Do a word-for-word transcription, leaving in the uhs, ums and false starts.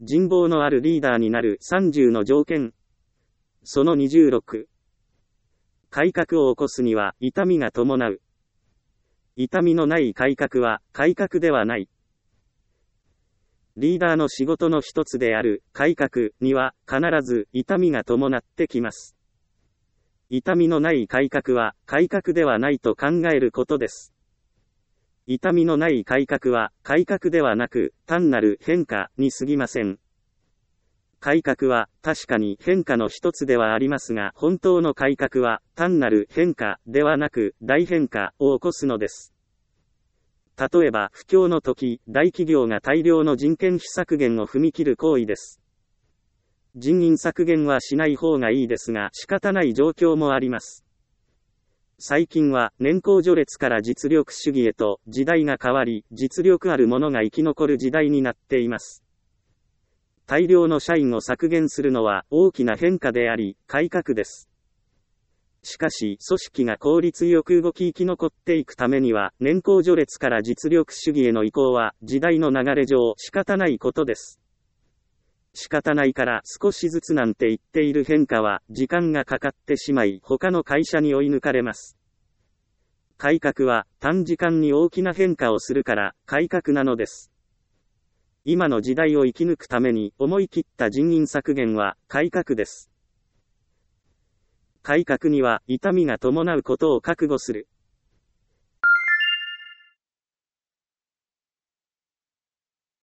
人望のあるリーダーになるさんじゅうの条件。そのにじゅうろく。改革を起こすには痛みが伴う。痛みのない改革は改革ではない。リーダーの仕事の一つである改革には必ず痛みが伴ってきます。痛みのない改革は改革ではないと考えることです。痛みのない改革は改革ではなく単なる変化に過ぎません。改革は確かに変化の一つではありますが、本当の改革は単なる変化ではなく大変化を起こすのです。例えば不況の時、大企業が大量の人件費削減を踏み切る行為です。人員削減はしない方がいいですが、仕方ない状況もあります。最近は年功序列から実力主義へと時代が変わり、実力ある者が生き残る時代になっています。大量の社員を削減するのは大きな変化であり、改革です。しかし、組織が効率よく動き生き残っていくためには、年功序列から実力主義への移行は、時代の流れ上仕方ないことです。仕方ないから少しずつなんて言っている変化は、時間がかかってしまい、他の会社に追い抜かれます。改革は、短時間に大きな変化をするから、改革なのです。今の時代を生き抜くために、思い切った人員削減は、改革です。改革には痛みが伴うことを覚悟する。